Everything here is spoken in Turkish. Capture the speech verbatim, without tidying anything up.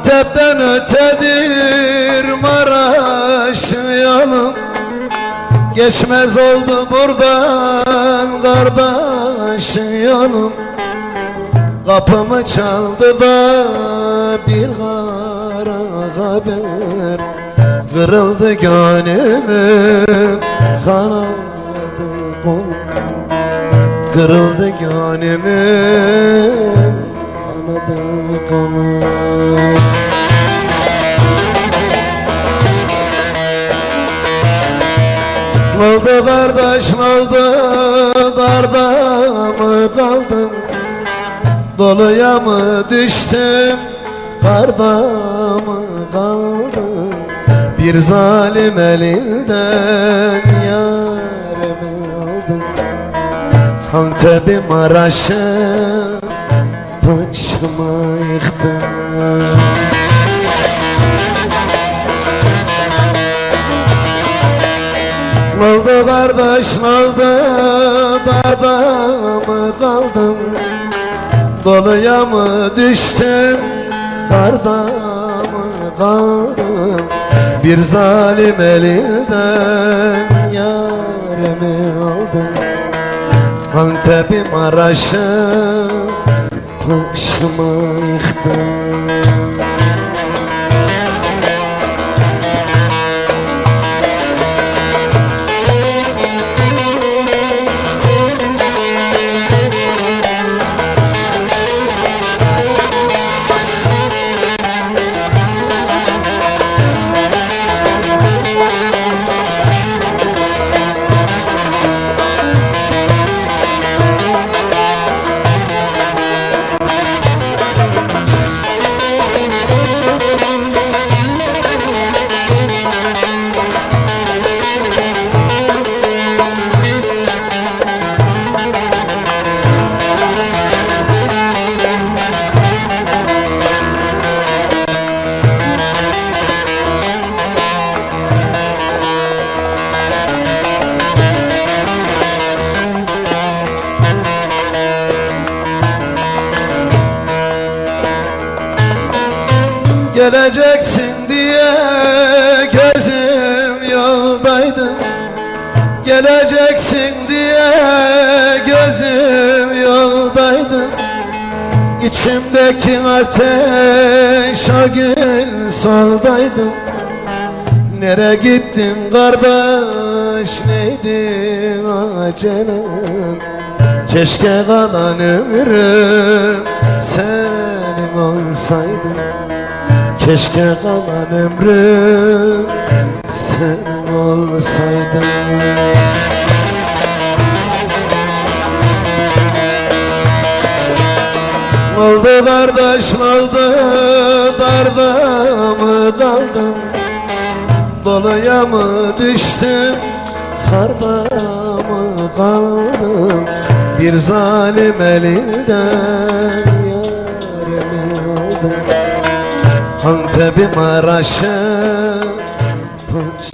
Antep'ten ötedir Maraş'ın yanım, geçmez oldu buradan kardeşin yanım. Kapımı çaldı da bir kara haber, kırıldı gönlümün kanadı kolum, kırıldı gönlümün kanadı kolum. Ne oldu kardeş, ne oldu, darda mı kaldım, doluya mı düştüm, karda mı kaldım? Bir zalim elinden yarımı aldım, Antep'i Maraş'ı başıma yıktım. Ne oldu kardeş, ne oldu, darda mı kaldım, doluya mı düştüm, karda mı kaldım? Bir zalim elinden yarımı aldım, Antep'i Maraş'ı başıma yıktım. Geleceksin diye gözüm yoldaydı, geleceksin diye gözüm yoldaydı. İçimdeki ateş o gün soldaydı. Nere gittin kardeş, neydi acelem? Keşke kalan ömrüm senin olsaydı, keşke kalan ömrüm sen olsaydın. Ne oldu kardeş, ne oldu, darda mı kaldım, doluya mı düştüm, karda mı kaldım? Bir zalim elinden yarımı aldım, Antep'i Maraş'ı